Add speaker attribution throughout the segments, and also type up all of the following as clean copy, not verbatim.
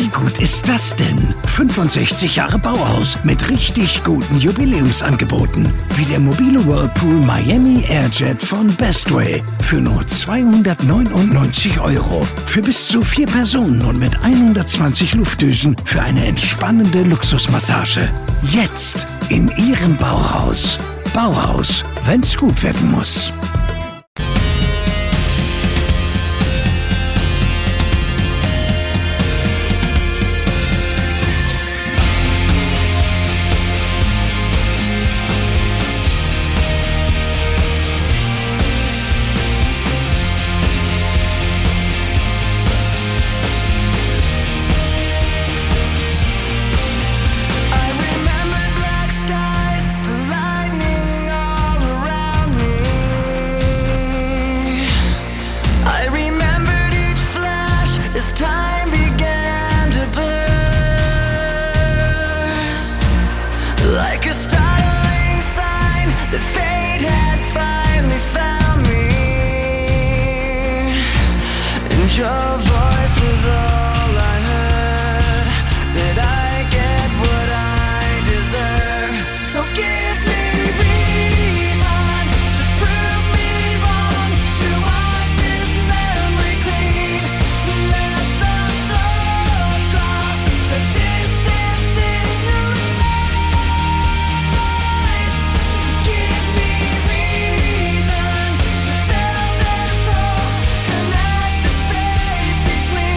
Speaker 1: Wie gut ist das denn? 65 Jahre Bauhaus mit richtig guten Jubiläumsangeboten. Wie der mobile Whirlpool Miami Airjet von Bestway. Für nur 299 €. Für bis zu 4 Personen und mit 120 Luftdüsen für eine entspannende Luxusmassage. Jetzt in Ihrem Bauhaus. Bauhaus, wenn's gut werden muss.
Speaker 2: As time began to blur, like a startling sign that fate had finally found me, and your voice was all I heard, that I get what I deserve. So give me reason to prove me wrong, to wash this memory clean. Let the thoughts cross the distance in your eyes. Give me reason to fill this hole, connect the space between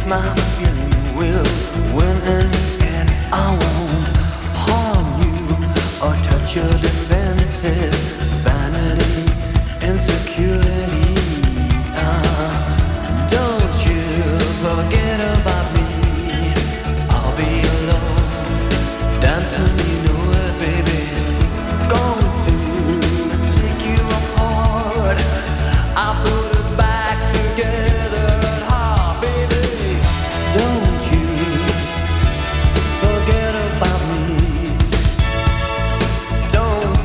Speaker 2: my feeling will win in the end. I won't harm you or touch your defenses. Vanity, insecurity. Don't you forget about me. I'll be alone, dancing, you know it, baby. Going to take you apart. I put us back together at heart, baby. Don't you forget about me. Don't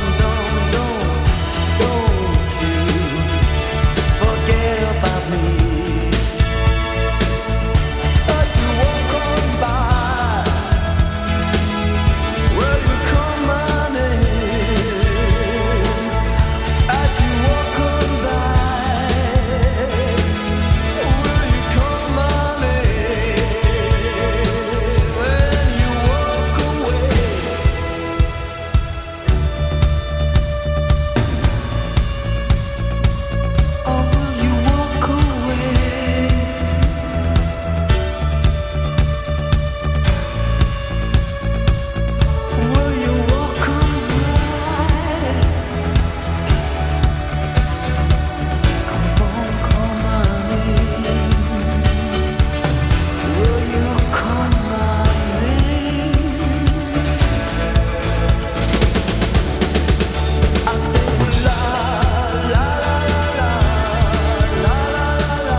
Speaker 2: you forget about me. As you walk on by, will you call my name? As you walk on by, will you call my name? When you walk away, oh, will you walk away? Will you walk on by? Come on, call my name. Will you call my name? I say la la la la la la la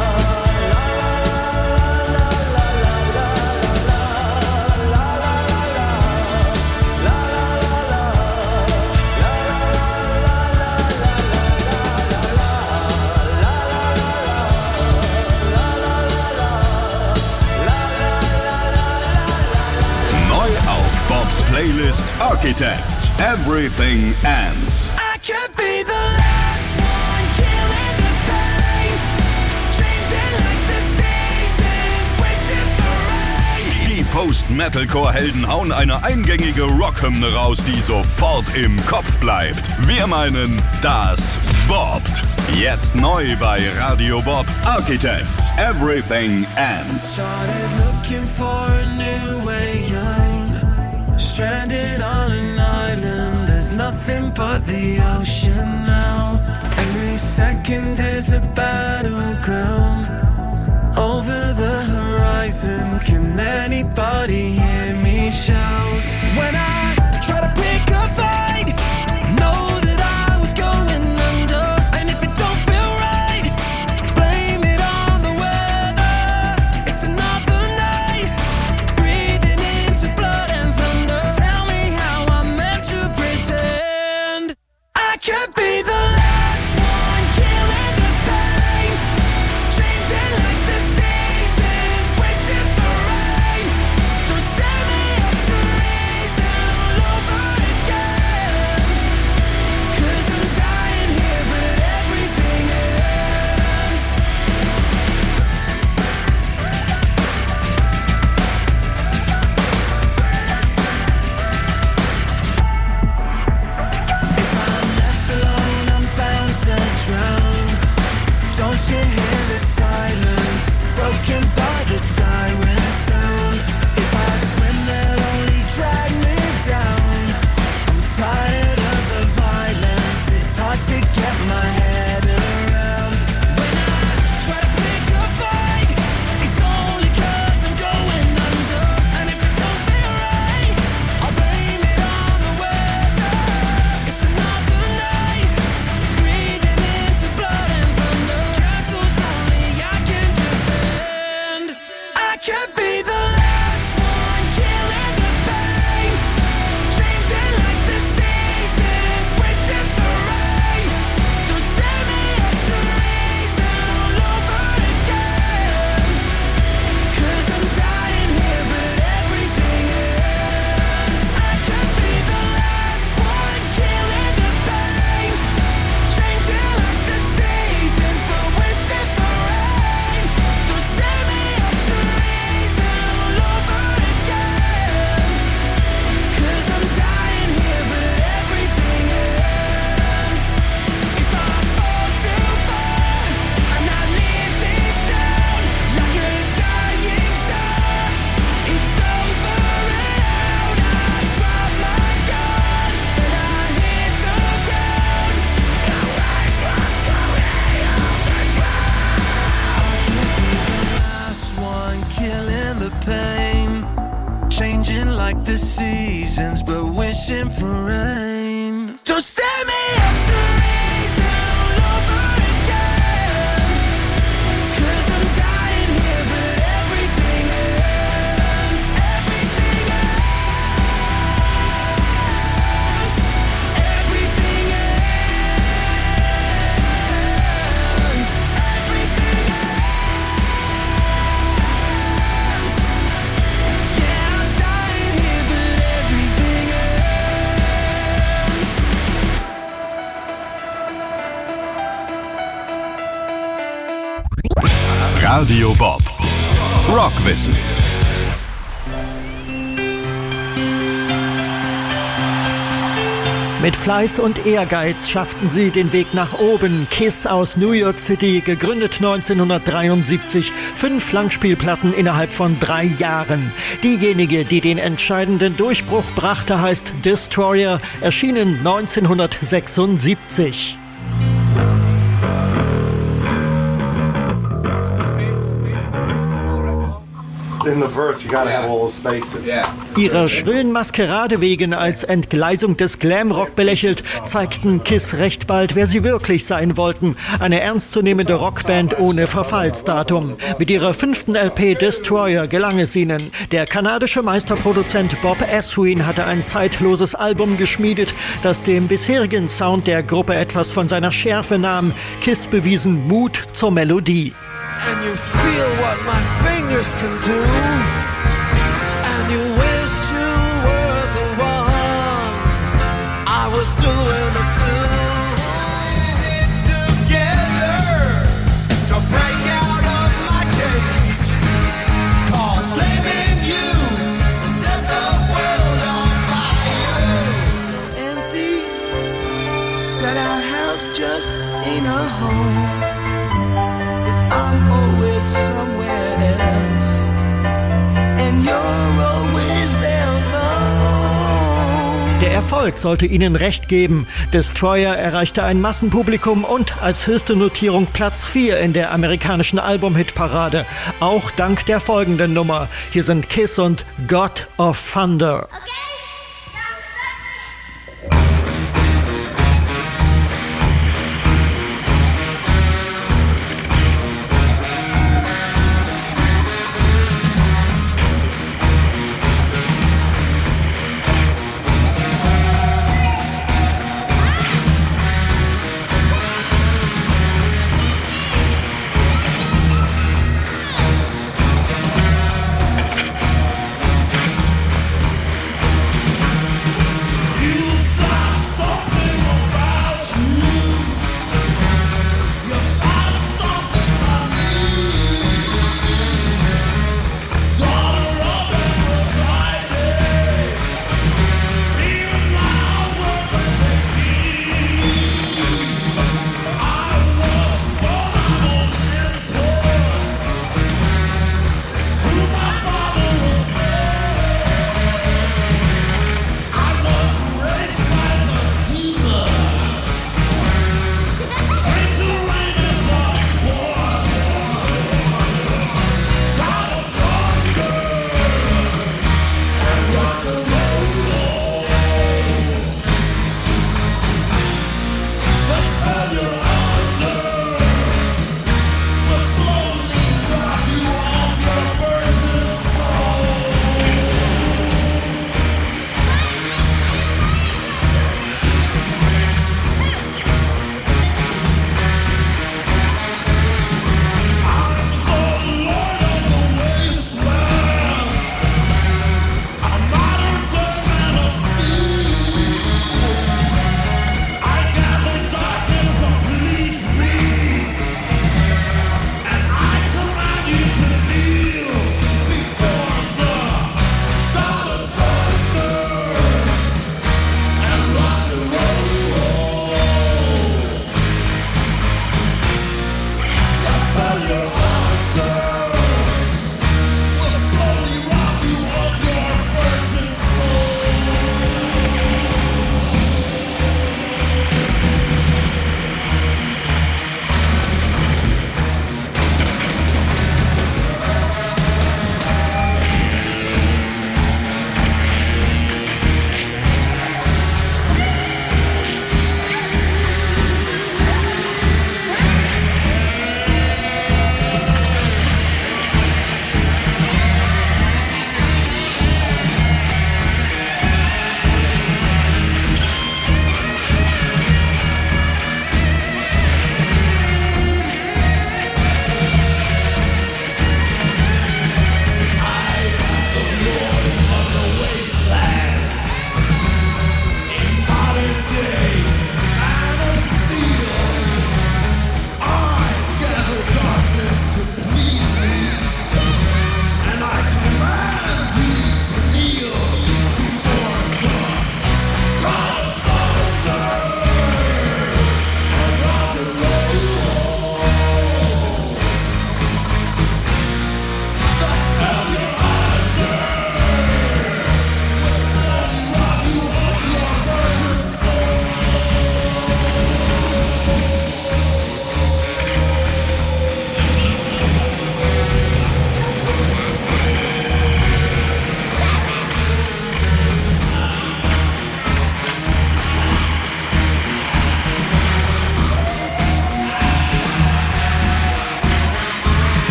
Speaker 3: Neu auf Bobs Playlist Architects. Everything Ends.
Speaker 2: I could be the last one killing the pain, changing like the seasons, wishing for rain.
Speaker 3: Die Post-Metalcore-Helden hauen eine eingängige Rockhymne raus, die sofort im Kopf bleibt. Wir meinen, das bobbt. Jetzt neu bei Radio Bob. Architects. Everything Ends.
Speaker 2: Started looking for a new way out. Stranded on an island, there's nothing but the ocean now. Every second is a battleground. Over the horizon, can anybody hear me shout? When I try to pick a fight, know that I was going under. And if it don't feel right, blame it on the weather. It's another night, breathing into blood and thunder. Tell me how I'm meant to pretend I could be the last one killing the pain, changing the seasons, but wishing for rain. So stand me up to reason all over again. 'Cause I'm dying here, but everything ends. Everything ends. Everything ends. Everything ends. Yeah, I'm dying here, but everything ends.
Speaker 3: Radio Bob. Rockwissen.
Speaker 4: Mit Fleiß und Ehrgeiz schafften sie den Weg nach oben. Kiss aus New York City, gegründet 1973. 5 Langspielplatten innerhalb von 3 Jahren. Diejenige, die den entscheidenden Durchbruch brachte, heißt Destroyer, erschienen 1976.
Speaker 5: In the verse, you gotta have all those spaces.
Speaker 4: Ihrer schrillen Maskerade wegen als Entgleisung des Glamrock belächelt, zeigten Kiss recht bald, wer sie wirklich sein wollten. Eine ernstzunehmende Rockband ohne Verfallsdatum. Mit ihrer 5. LP Destroyer gelang es ihnen. Der kanadische Meisterproduzent Bob Ezrin hatte ein zeitloses Album geschmiedet, das dem bisherigen Sound der Gruppe etwas von seiner Schärfe nahm. Kiss bewiesen Mut zur Melodie.
Speaker 2: And you feel what my fingers can do. And you wish you were the one I was doing it to. Together to break out of my cage. 'Cause blaming you set the world on fire. Empty, that our house just ain't a home. I'm always somewhere else, and you're always there alone.
Speaker 4: Der Erfolg sollte ihnen recht geben. Destroyer erreichte ein Massenpublikum und als höchste Notierung Platz 4 in der amerikanischen Album-Hitparade. Auch dank der folgenden Nummer. Hier sind Kiss und God of Thunder.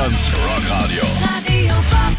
Speaker 3: Deutschlands Rockradio.
Speaker 2: Radio Bob.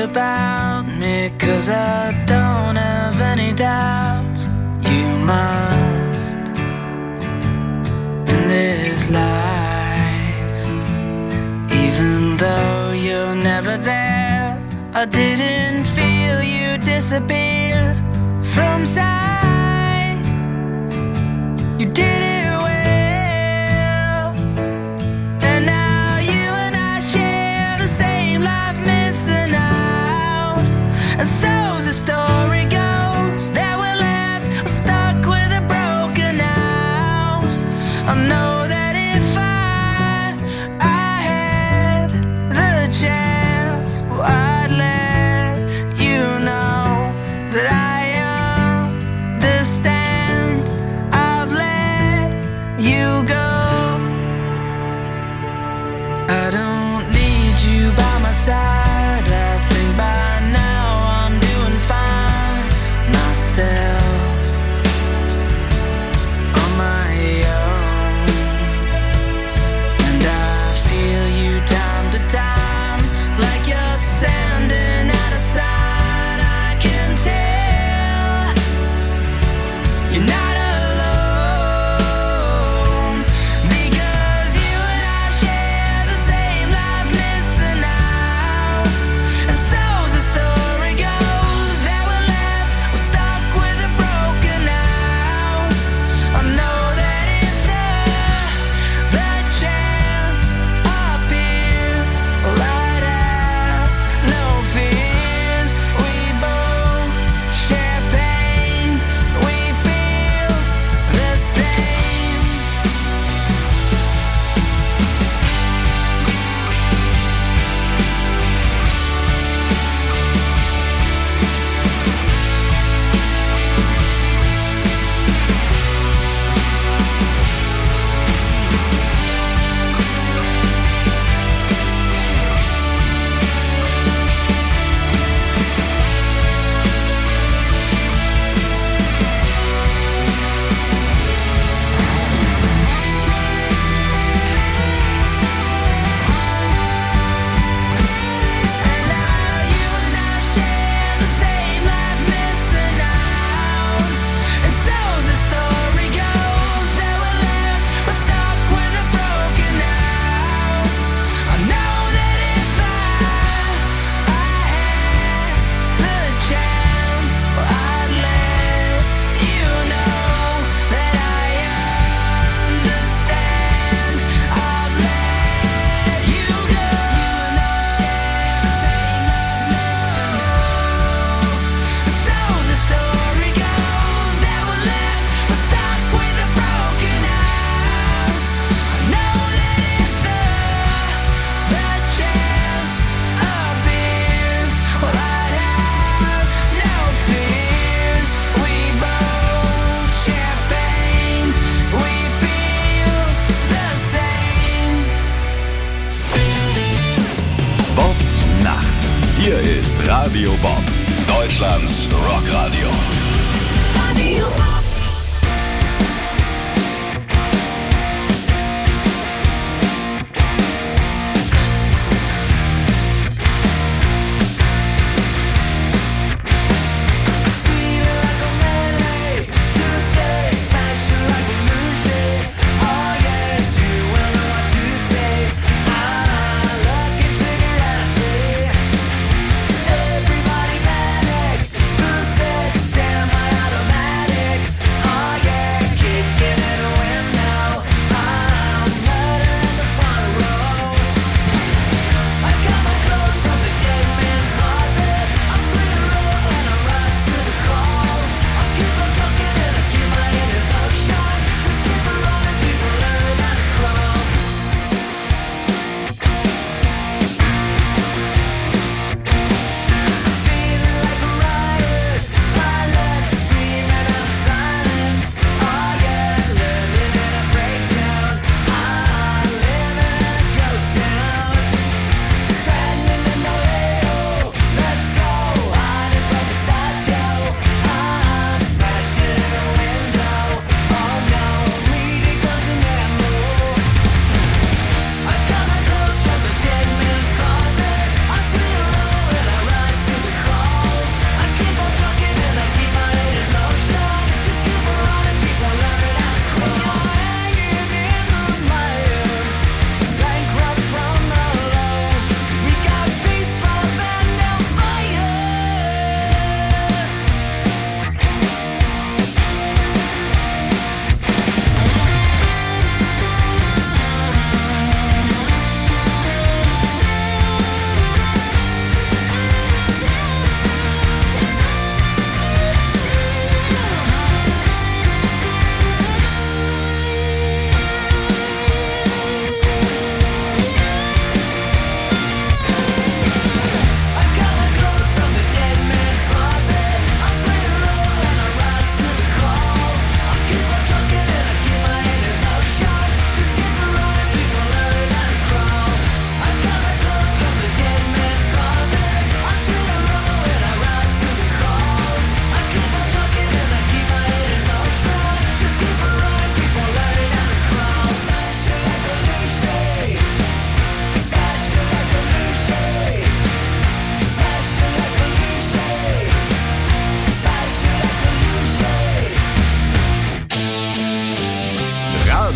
Speaker 2: about me, 'cause I don't have any doubts. You must in this life, even though you're never there. I didn't feel you disappear from sight. You did it well, and now you and I share the same life, missing out. And so the story goes that we're left stuck with a broken house. I know that if I had the chance, well, I'd let you know that I understand. I've let you go. I don't need you by my side. I think by now I'm doing fine myself on my own. And I feel you time to time, like you're sending out a sign. I can tell you're not alone, because you and I share the same life, missing out. And so the story goes that we're left, we're stuck with a broken house. I know that if the chance appears, well, I'd have no fears. We both share pain, we feel the same. And now you and I share the same life, missing out. And so the story goes that we're left, we're stuck with a broken house. I know that if I had the chance, well, I'd let you know that I understand. I've let you go. You and I share the same life, missing out. So the story goes that we're left, we're stuck with a broken house. I know that if the chance appears, well, I'd have no fears. We both share pain, we feel the same.
Speaker 3: Bobs Nacht. Hier ist Radio Bob, Deutschlands Rockradio.
Speaker 6: Radio Bob.
Speaker 2: Feeling like a melee today, smashing like a lunacy. Oh yeah, doing what to say. Looking trigger happy. Everybody panic, lose it, sound.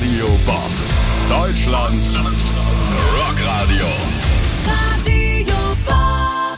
Speaker 3: Radio Bob, Deutschlands Rockradio.
Speaker 6: Radio Bob.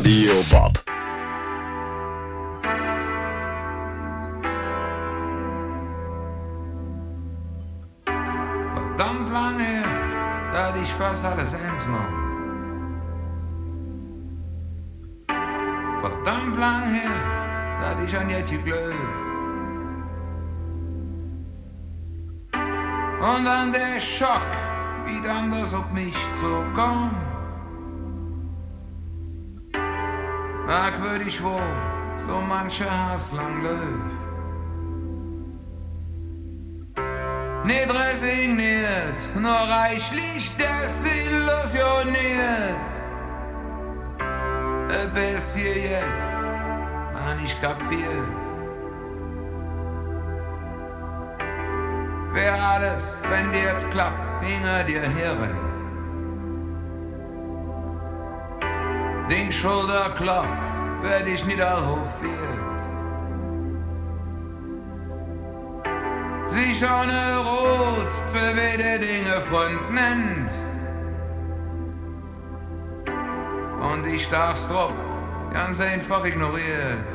Speaker 3: Radio Bob.
Speaker 7: Verdammt lang her, da hatte ich fast alles ernst genommen. Verdammt lang her, da hatte ich an Jetje geglaubt. Und dann der Schock, wie dann das auf mich zukam. Merkwürdig wohl, so manche Hass lang läuft. Nicht resigniert, nur reichlich desillusioniert. Bis hier jetzt, hab ich kapiert. Wer alles, wenn dir jetzt klappt, hinter dir herrennt. Den Schulterklapp werd ich niederhofiert. Sie schon rot zu wede Dinge Freund nennt. Und ich stach's drauf, ganz einfach ignoriert.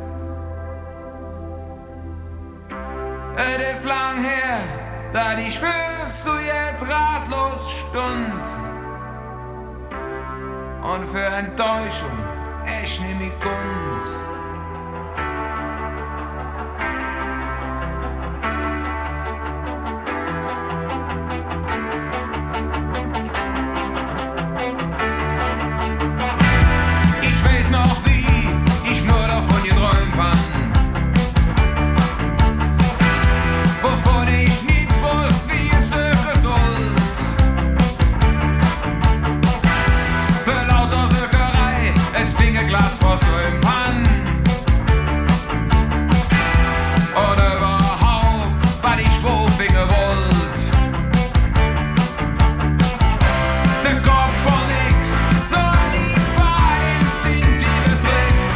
Speaker 7: Es ist lang her, da ich fürs zu jetzt ratlos stund. Und für Enttäuschung echt nicht mehr kund. Ich weiß noch wie, ich nur davon geträumt hab. Wovon ich nicht wusste, wie es sich sollt. Für lauter Sökerei, es finge glatt vor Ström an. Oder überhaupt, was ich wo finge wollt. Der Kopf von nix, nur die paar instinktive Tricks.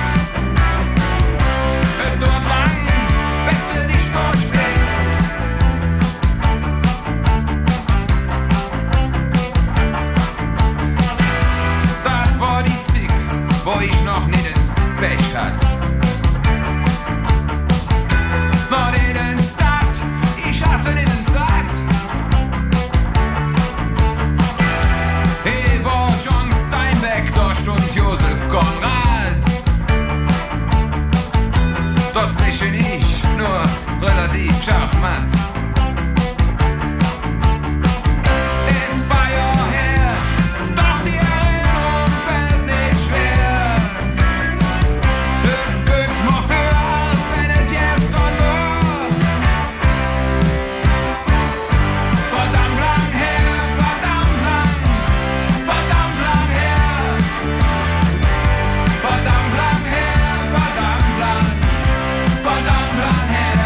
Speaker 7: Dort lang, bis du dich durchblickst. Das war die Zick, wo ich noch nicht ins Pech hat. Noch nicht ins Dat, ich hatte nicht ins Satt. Hier war John Steinbeck, da stund Josef Konrad. Dort zwischen ich nur relativ schachmatt. Ist bei Jahr her, doch die Erinnerung fällt nicht schwer. Das gibt mir für, als wenn es jetzt noch nur. Verdammt lang her, verdammt lang her. Verdammt lang her, verdammt lang her.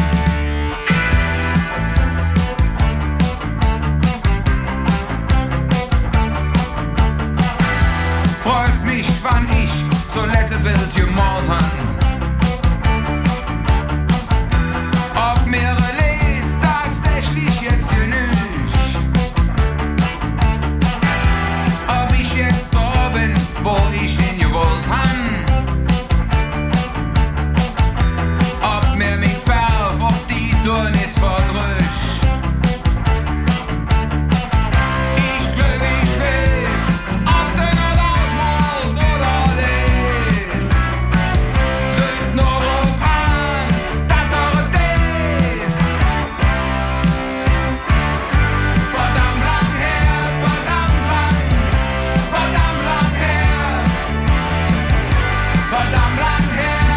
Speaker 7: Freut mich, wann ich so letzte Bild gemalt han. Ob mir Lied tatsächlich jetzt genügt. Ob ich jetzt da bin, wo ich hingewollt han. Ob mir mich Färb auf die Tour nicht verdrückt. Ich weiß, ob du noch lautmals oder les. Tritt nur drauf an, dat dauert des. Verdammt lang her, verdammt lang her. Verdammt lang her, verdammt lang her.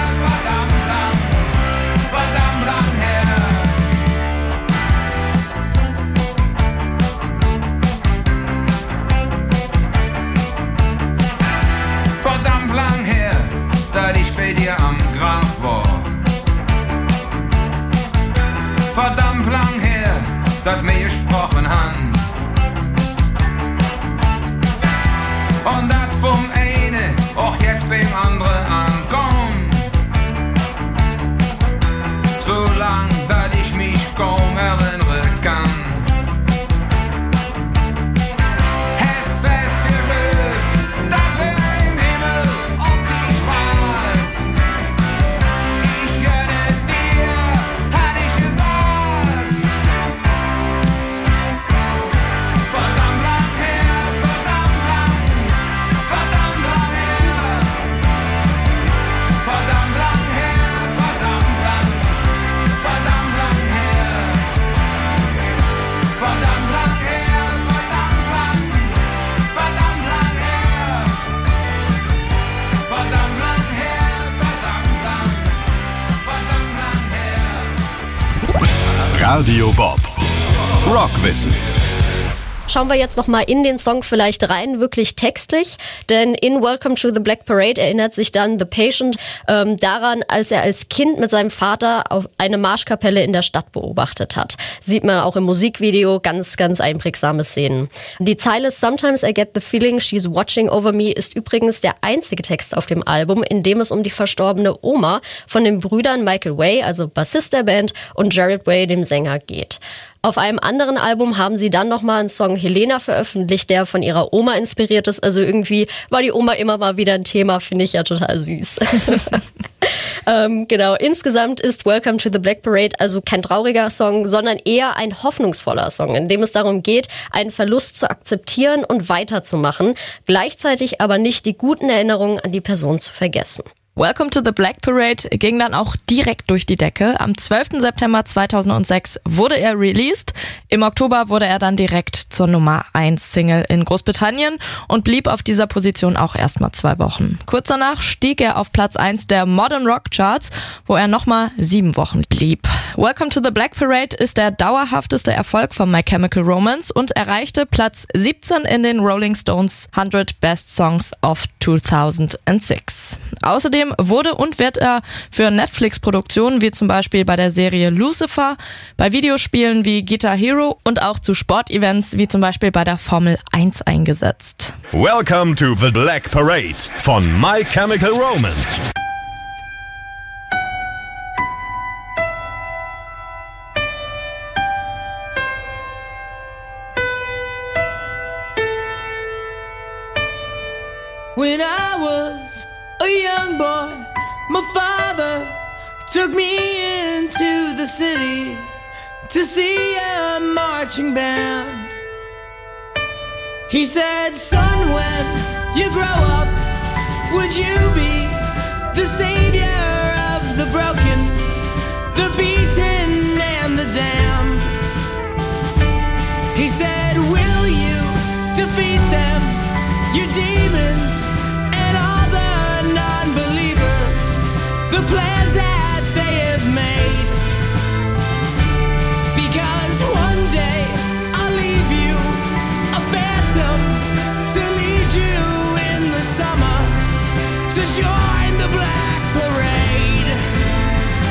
Speaker 7: Verdammt lang her, dass ich bei dir am Grab war. Verdammt lang her, dass wir gesprochen han. Und dat vom eine auch jetzt beim andere ankommt. So lang, dass ich mich kaum erinnern kann. Es fest gelöst, dat wir im Himmel
Speaker 3: Radio Bob. Rockwissen.
Speaker 8: Schauen wir jetzt noch mal in den Song vielleicht rein, wirklich textlich, denn in Welcome to the Black Parade erinnert sich dann The Patient daran, als er als Kind mit seinem Vater auf eine Marschkapelle in der Stadt beobachtet hat. Sieht man auch im Musikvideo, ganz, ganz einprägsame Szenen. Die Zeile Sometimes I get the feeling she's watching over me ist übrigens der einzige Text auf dem Album, in dem es um die verstorbene Oma von den Brüdern Michael Way, also Bassist der Band, und Jared Way, dem Sänger, geht. Auf einem anderen Album haben sie dann nochmal einen Song Helena veröffentlicht, der von ihrer Oma inspiriert ist. Also irgendwie war die Oma immer mal wieder ein Thema, finde ich ja total süß. Genau, insgesamt ist Welcome to the Black Parade also kein trauriger Song, sondern eher ein hoffnungsvoller Song, in dem es darum geht, einen Verlust zu akzeptieren und weiterzumachen, gleichzeitig aber nicht die guten Erinnerungen an die Person zu vergessen.
Speaker 9: Welcome to the Black Parade ging dann auch direkt durch die Decke. Am 12. September 2006 wurde er released. Im Oktober wurde er dann direkt zur Nummer 1 Single in Großbritannien und blieb auf dieser Position auch erstmal 2 Wochen. Kurz danach stieg er auf Platz 1 der Modern Rock Charts, wo er nochmal 7 Wochen blieb. Welcome to the Black Parade ist der dauerhafteste Erfolg von My Chemical Romance und erreichte Platz 17 in den Rolling Stones 100 Best Songs of 2006. Außerdem wurde und wird er für Netflix-Produktionen wie zum Beispiel bei der Serie Lucifer, bei Videospielen wie Guitar Hero und auch zu Sportevents wie zum Beispiel bei der Formel 1 eingesetzt.
Speaker 3: Welcome to the Black Parade von My Chemical Romance.
Speaker 2: When I was a young boy, my father took me into the city to see a marching band. He said, son, when you grow up, would you be the savior of the broken, the beaten and the damned? He said, will you defeat them, your demons and all the non-believers, the plans that they have made? Because one day I'll leave you a phantom to lead you in the summer to join the Black Parade.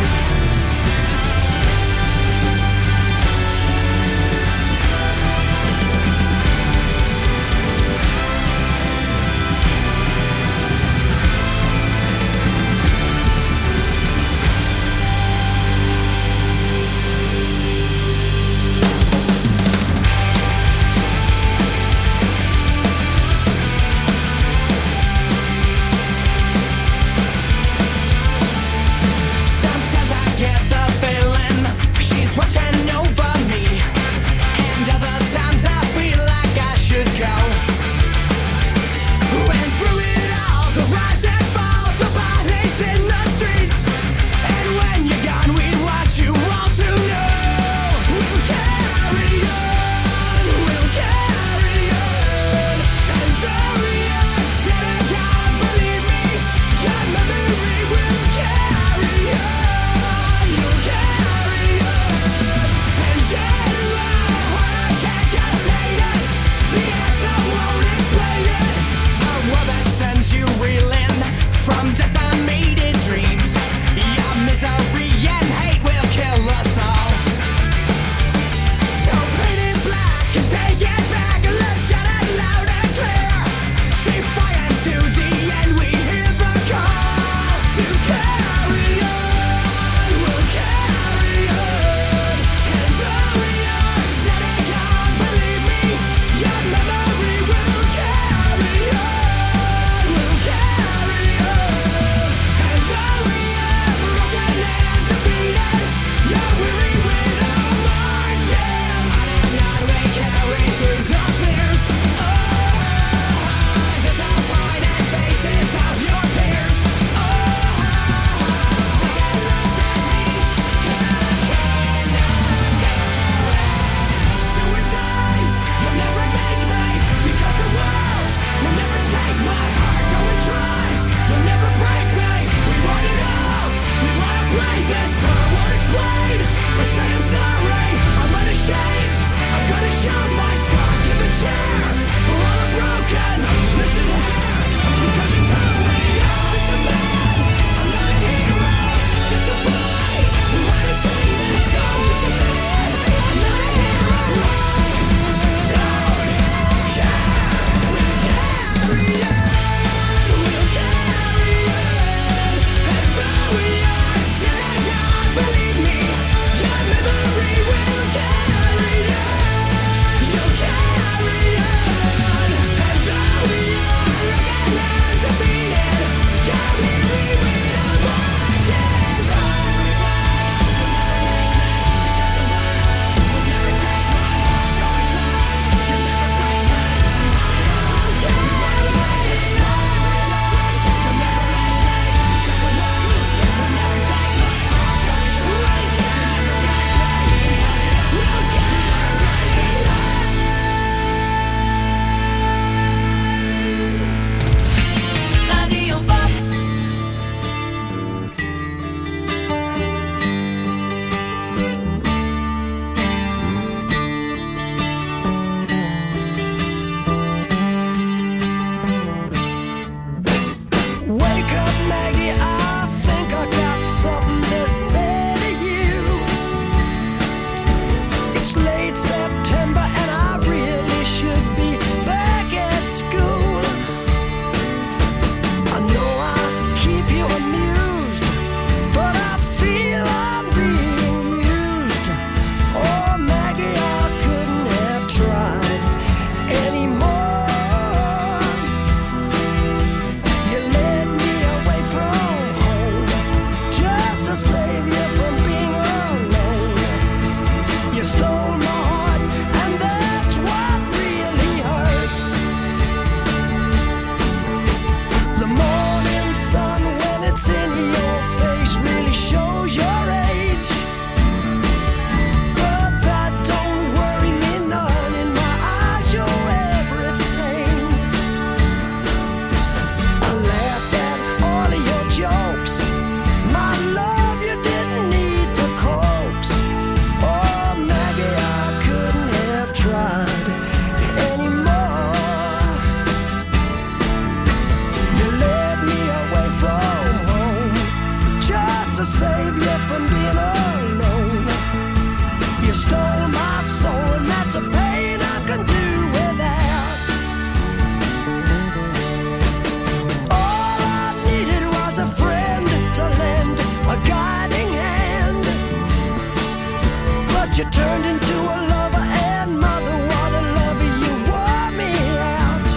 Speaker 2: You turned into a lover and mother. What a lover, you wore me out.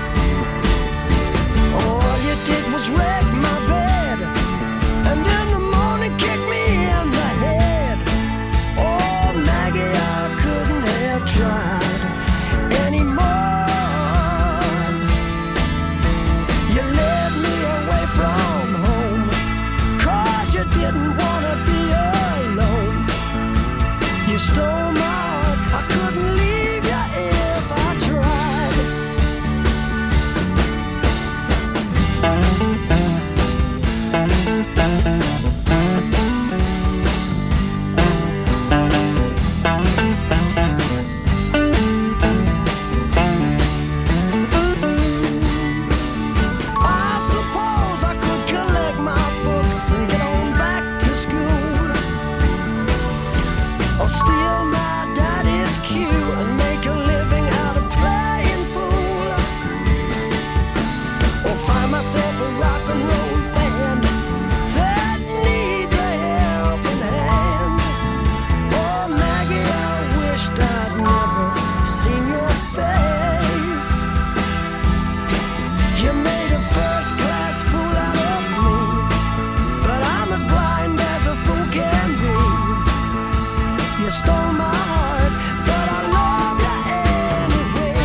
Speaker 2: All you did was wreck my bed, and in the morning kick me in the head. Oh, Maggie, I couldn't have tried anymore. You led me away from home, 'cause you didn't want to be alone. You stole my heart, I couldn't leave you if I tried. I suppose I could collect my books and get on back to school, or steal my daddy's cue and make a living out of playing fool, or find myself a rock and roll band that needs a helping hand. Oh, Maggie, I wished I'd never seen your face. You made a first-class fool out of me, but I'm as blind as a fool can be. You stole my heart, but I love you anyway.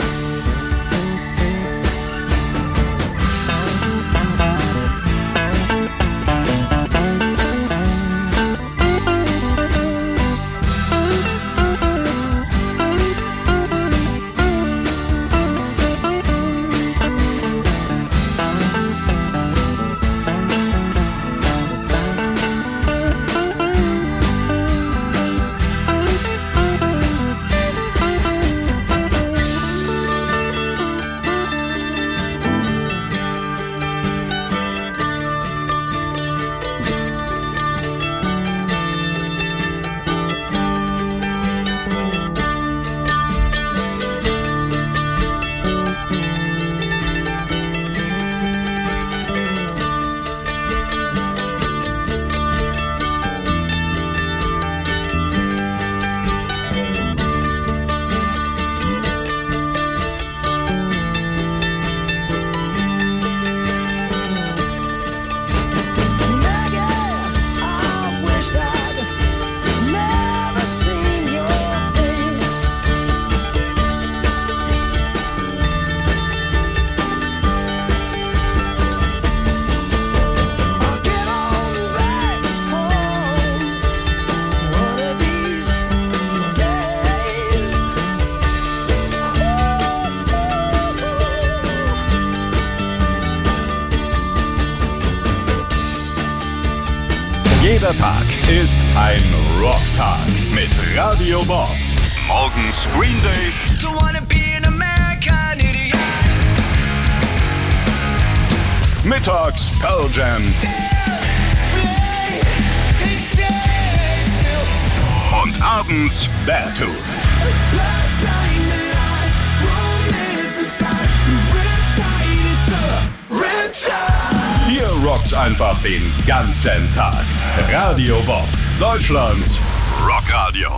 Speaker 3: Jeder Tag ist ein Rocktag mit Radio Bob. Morgens Green Day.
Speaker 2: Don't wanna be an American idiot.
Speaker 3: Mittags Pearl Jam. Und abends Beartooth. Hier rockt's einfach den ganzen Tag. Radio Bob, Deutschlands Rockradio.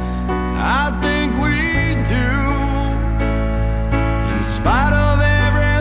Speaker 2: In spite of every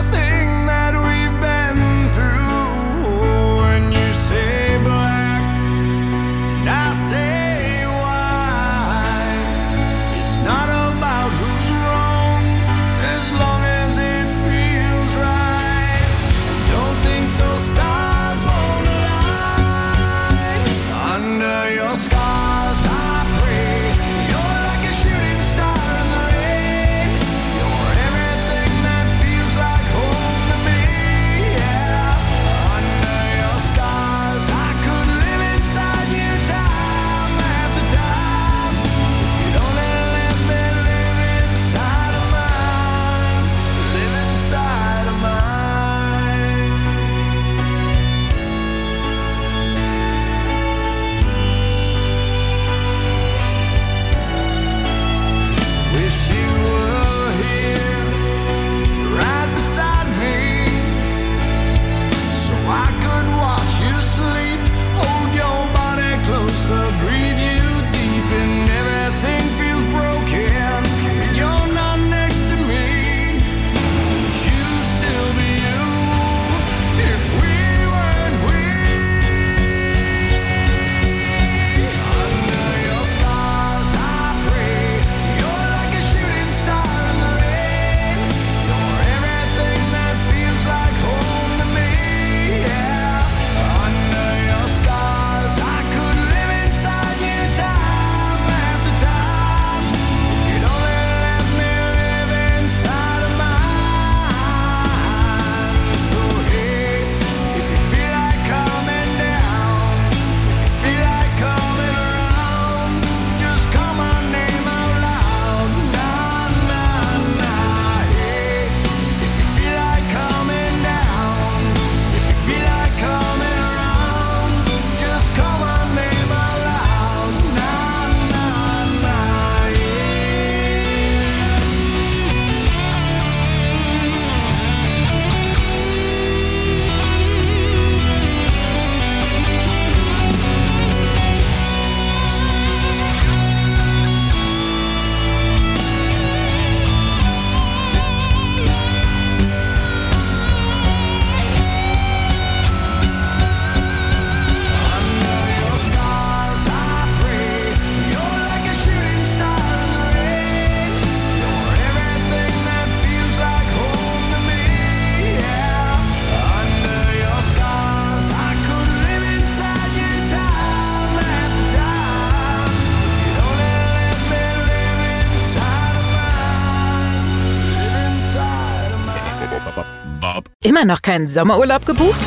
Speaker 3: Bob.
Speaker 10: Immer noch keinen Sommerurlaub gebucht?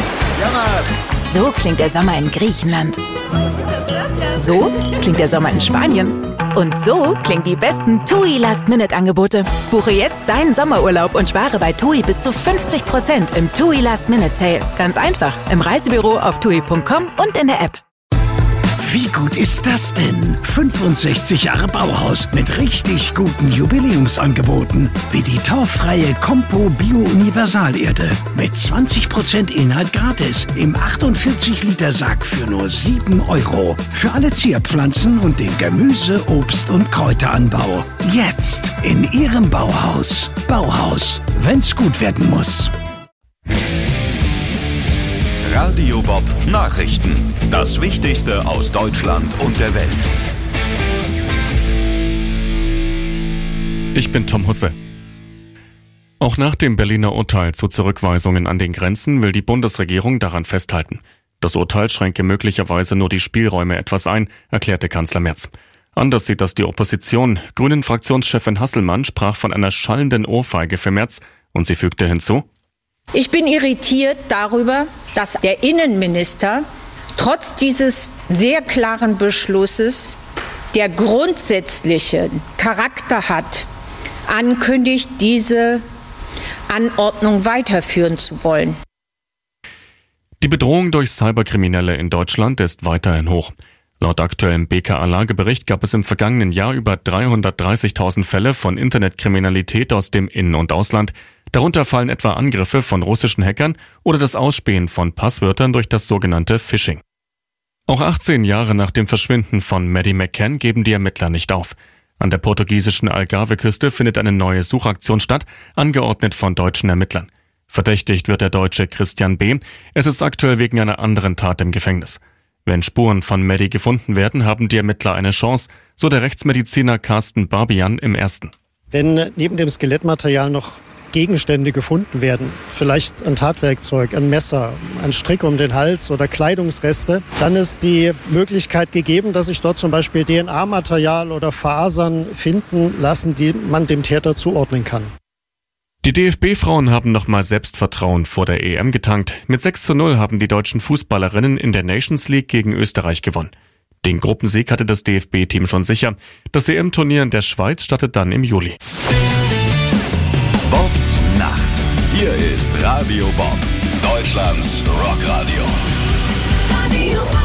Speaker 10: So klingt der Sommer in Griechenland. So klingt der Sommer in Spanien. Und so klingen die besten TUI Last-Minute-Angebote. Buche jetzt deinen Sommerurlaub und spare bei TUI bis zu 50% im TUI Last-Minute-Sale. Ganz einfach, im Reisebüro, auf TUI.com und in der App.
Speaker 1: Wie gut ist das denn? 65 Jahre Bauhaus mit richtig guten Jubiläumsangeboten. Wie die torffreie Compo Bio Universalerde. Mit 20% Inhalt gratis. Im 48-Liter-Sack für nur 7 €. Für alle Zierpflanzen und den Gemüse-, Obst- und Kräuteranbau. Jetzt in Ihrem Bauhaus. Bauhaus, wenn's gut werden muss.
Speaker 3: Radio Bob Nachrichten. Das Wichtigste aus Deutschland und der Welt.
Speaker 11: Ich bin Tom Husse. Auch nach dem Berliner Urteil zu Zurückweisungen an den Grenzen will die Bundesregierung daran festhalten. Das Urteil schränke möglicherweise nur die Spielräume etwas ein, erklärte Kanzler Merz. Anders sieht das die Opposition. Grünen-Fraktionschefin Hasselmann sprach von einer schallenden Ohrfeige für Merz und sie fügte hinzu:
Speaker 12: Ich bin irritiert darüber, dass der Innenminister trotz dieses sehr klaren Beschlusses, der grundsätzlichen Charakter hat, ankündigt, diese Anordnung weiterführen zu wollen.
Speaker 11: Die Bedrohung durch Cyberkriminelle in Deutschland ist weiterhin hoch. Laut aktuellem BKA-Lagebericht gab es im vergangenen Jahr über 330.000 Fälle von Internetkriminalität aus dem In- und Ausland. Darunter fallen etwa Angriffe von russischen Hackern oder das Ausspähen von Passwörtern durch das sogenannte Phishing. Auch 18 Jahre nach dem Verschwinden von Maddie McCann geben die Ermittler nicht auf. An der portugiesischen Algarve-Küste findet eine neue Suchaktion statt, angeordnet von deutschen Ermittlern. Verdächtigt wird der Deutsche Christian B. Es ist aktuell wegen einer anderen Tat im Gefängnis. Wenn Spuren von Maddie gefunden werden, haben die Ermittler eine Chance, so der Rechtsmediziner Carsten Barbian im Ersten.
Speaker 13: Wenn neben dem Skelettmaterial noch Gegenstände gefunden werden, vielleicht ein Tatwerkzeug, ein Messer, ein Strick um den Hals oder Kleidungsreste, dann ist die Möglichkeit gegeben, dass sich dort zum Beispiel DNA-Material oder Fasern finden lassen, die man dem Täter zuordnen kann.
Speaker 11: Die DFB-Frauen haben nochmal Selbstvertrauen vor der EM getankt. Mit 6:0 haben die deutschen Fußballerinnen in der Nations League gegen Österreich gewonnen. Den Gruppensieg hatte das DFB-Team schon sicher. Das EM-Turnier in der Schweiz startet dann im Juli.
Speaker 3: Bobs Nacht. Hier ist Radio Bob, Deutschlands Rockradio.
Speaker 6: Radio Bob.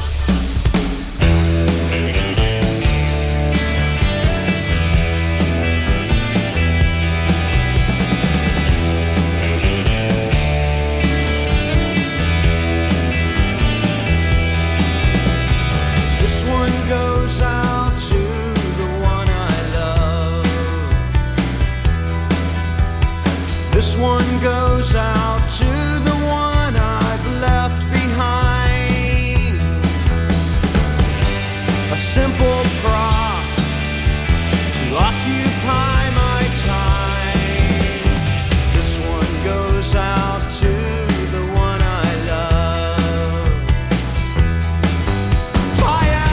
Speaker 2: This one goes out to the one I love. This one goes out to the one I've left behind. A simple prop to occupy my time. This one goes out to the one I love. Fire!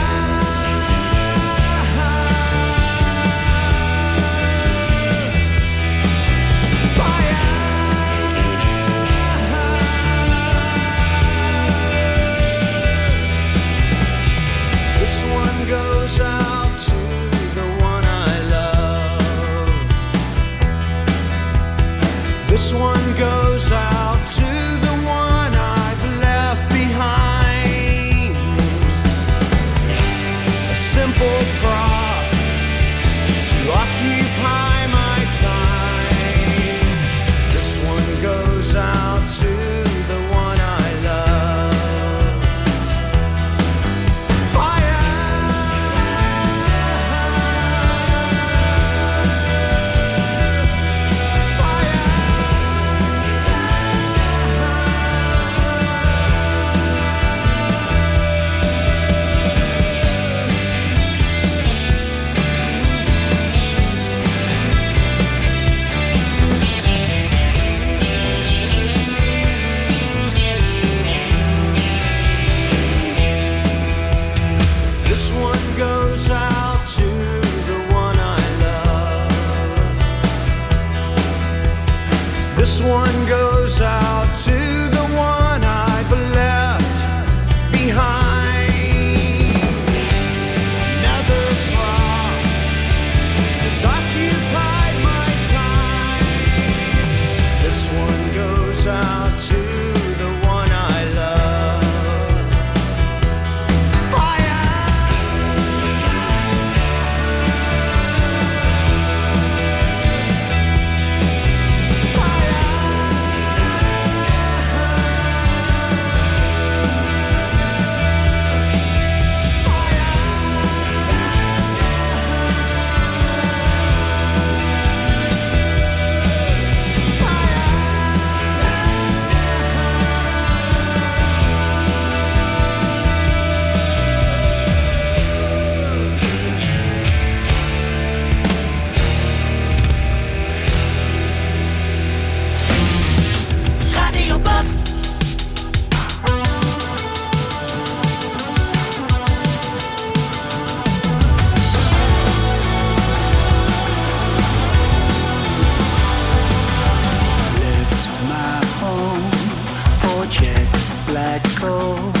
Speaker 2: This one goes out to the one I love. This one goes out to the one I've left behind. A simple prop to occupy my time. This one goes out to the one I love. Fire! This one goes out to the one I've left behind. Another thought has occupied my time. This one goes out to the one I love.
Speaker 6: Radio Bob.
Speaker 2: Left my home for jet black gold.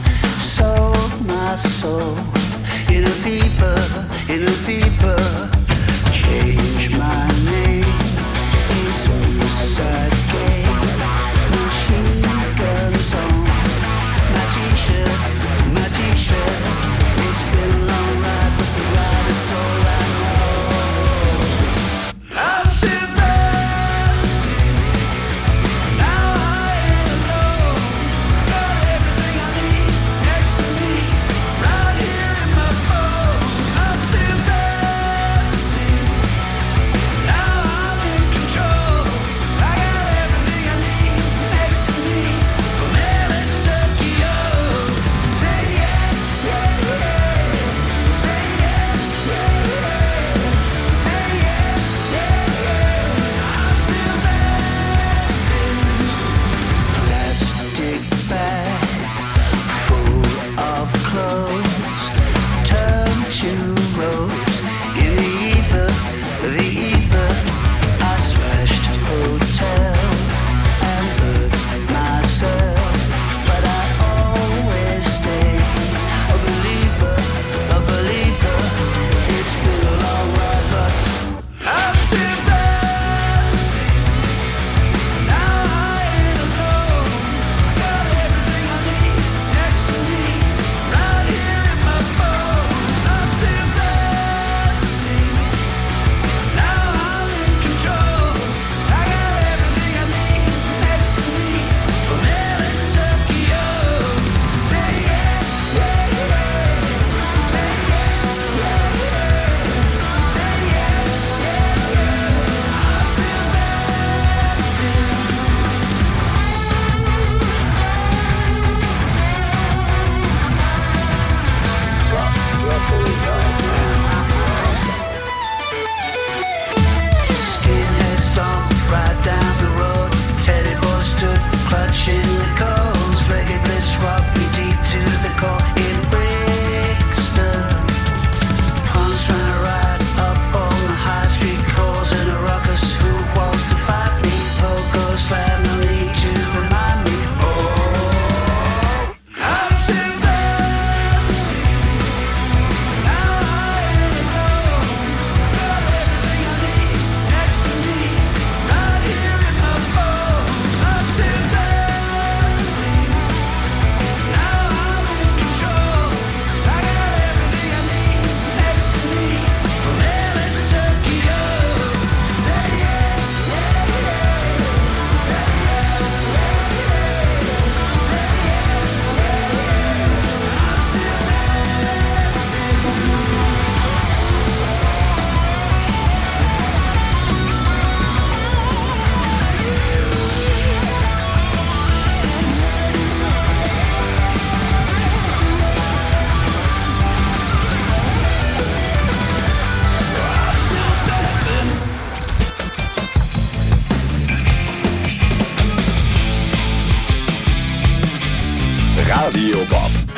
Speaker 2: Sold my soul in a fever, in a fever. Changed my name in suicide game. Machine guns on my t-shirt, my t-shirt. It's been a long ride, but the ride is all I know. I'm still dancing. Now I ain't alone. Got everything I need next to me, right here in my bones. I'm still dancing. Now I'm in control. I got everything I need next to me, from LA to Tokyo. Say yeah, yeah, yeah. Say yeah, yeah, yeah. Say yeah, yeah, yeah. I'm still dancing. Plastic bag full of clothes turned to ropes in the ether, the ether. I smashed hotels and hurt myself, but I always stayed a believer, a believer. It's been a long ride, but I'm still dancing. Now I ain't alone. Got everything I need next to me, right here in my bones. I'm still dancing. Now I'm in control. I got everything I need next to me, from LA to Tokyo. Say yeah, yeah, yeah. Say yeah, yeah, yeah. Say yeah, yeah, yeah. I'm still dancing. Skinhead stomped right down the road. Teddy boy stood clutching the cones. Reggae blitz rocked me deep to the core in Brixton. Punks ran right up on the high street, causing a ruckus. Who wants to fight me? Pogo slam, no need to remind me. Oh, I'm still dancing. Now I ain't alone. Got everything I need next to me, right here in my bones. I'm still dancing. Now I'm in control. I got everything I need next to me, from LA to Tokyo. Say yeah, yeah, yeah. Say yeah, yeah, yeah. Say yeah, yeah, yeah. I'm still dancing.
Speaker 3: Radio Bob.